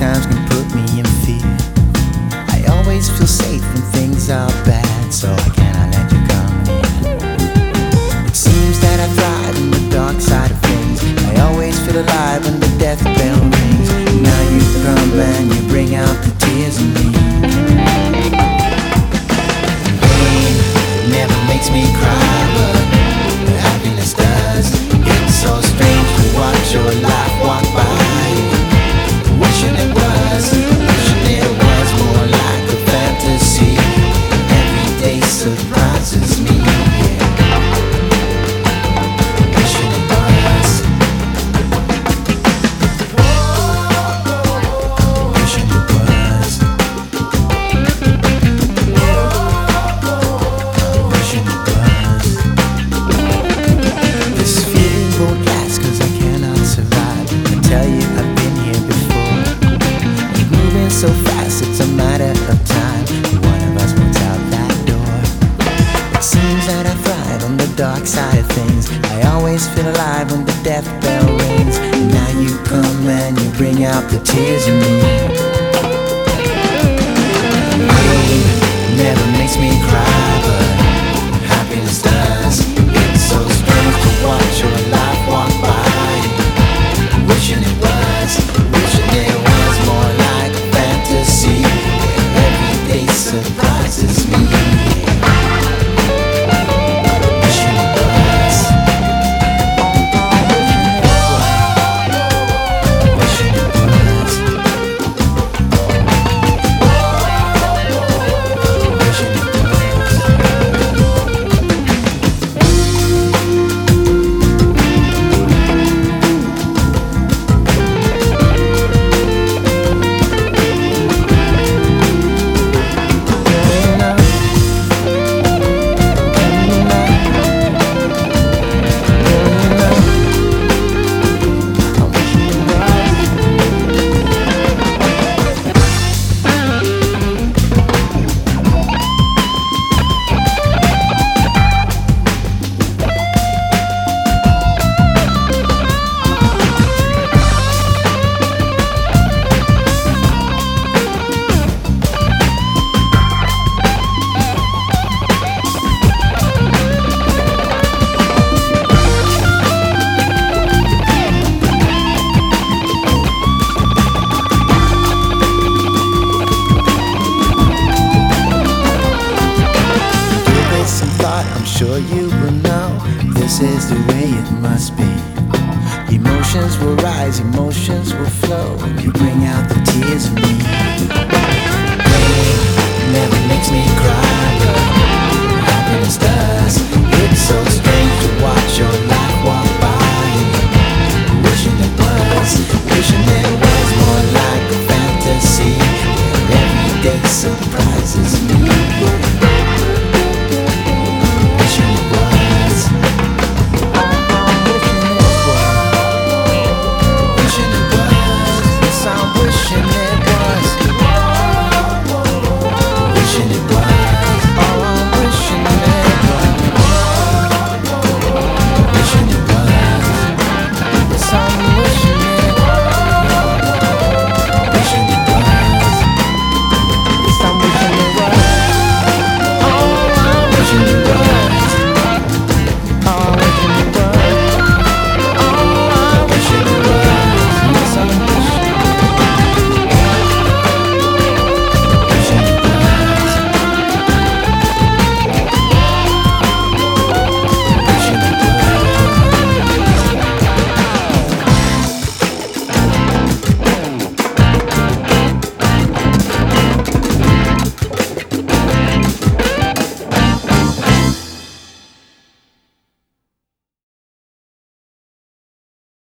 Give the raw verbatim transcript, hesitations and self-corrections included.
sometimes can put me in fear. I always feel safe when things are bad, so I cannot let you come near. It seems that I thrive on the dark side of things. I always feel alive when the death bell rings. Now you come and you bring out the tears in me. Pain never makes me cry, but happiness does. It's so strange to watch your life walk by, wishing it was, wishing it was more like a fantasy. Every day surprises me, yeah. Wishing it was, wishing it was, wishing it was. This feeling won't last, cause I cannot survive. I tell you I've been here before. Keep moving so fast, it's a matter of time. One of us walks out that door. It seems that I thrive on the dark side of things. I always feel alive when the death bell rings. Now you come and you bring out the tears in me. Pain never makes me cry, but happiness does. It's so strange to watch your life walk by, wishing it was, wishing it was more like a fantasy. Every day surprises me, wishing it was, wishing it was, wishing it was. I'm sure you will know this is the way it must be. Emotions will rise, emotions will flow. You bring out the tears in me. Pain never makes me cry, but happiness does. It's so strange to watch your life walk by, wishing it was, wishing it was more like a fantasy. Every day surprises me.